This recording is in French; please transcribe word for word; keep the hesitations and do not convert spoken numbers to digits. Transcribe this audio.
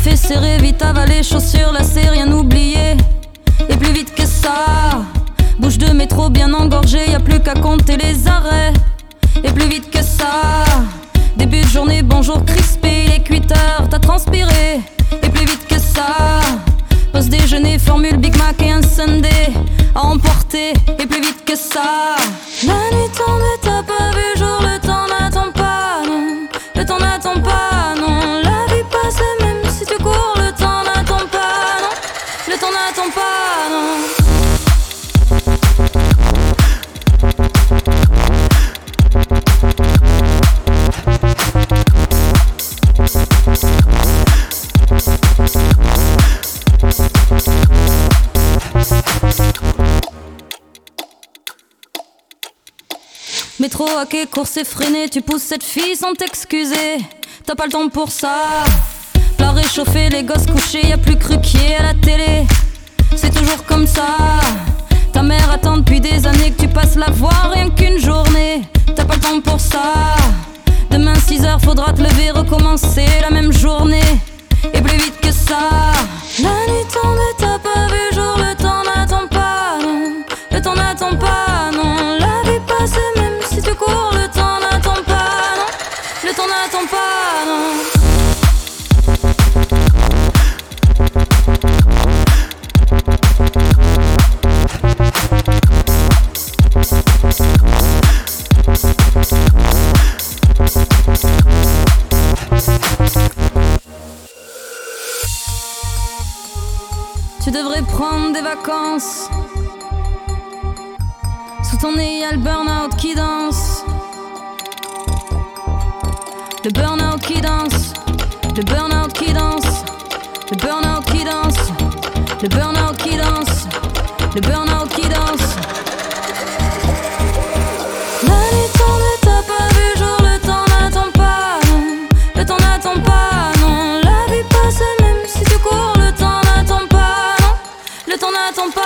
fait serrer, vite avaler, chaussures lacées, rien oublié. Et plus vite que ça, bouche de métro bien engorgée, y a plus qu'à compter les arrêts. Et plus vite que ça, début de journée, bonjour crispé, il est huit heures, t'as transpiré. Et plus vite que ça, pause déjeuner, formule Big Mac et un Sunday à emporter. Et plus vite que ça, la nuit tombe et t'as pas vu jour, le temps n'attend pas, non. Le temps n'attend pas, non. La vie passe et même si tu cours, le temps n'attend pas, non. Le temps n'attend pas, non. Métro, hockey, course effrénée, tu pousses cette fille sans t'excuser. T'as pas le temps pour ça. Plat réchauffé, les gosses couchés, y'a plus Cruquier à la télé. C'est toujours comme ça. Ta mère attend depuis des années que tu passes la voir rien qu'une journée. T'as pas le temps pour ça. Demain six heures, faudra te lever, recommencer la même journée. Et plus vite que ça, la nuit tombe et t'as pas vu jour, le temps n'attend pas, non. Le temps n'attend pas, non. La vie passe et même si tu cours, le temps n'attend pas, non. Le temps n'attend pas, non. Tu devrais prendre des vacances. Sous ton nez y'a le burn-out qui danse. Le burn-out qui danse. Le burn-out qui danse. Le burn-out qui danse. Le burn-out qui danse. Le burn-out qui danse. La nuit tombe et t'as pas vu jour, le temps n'attend pas, non. Le temps n'attend pas, non. La vie passe et même si tu cours, le temps n'attend pas, non. Le temps n'attend pas.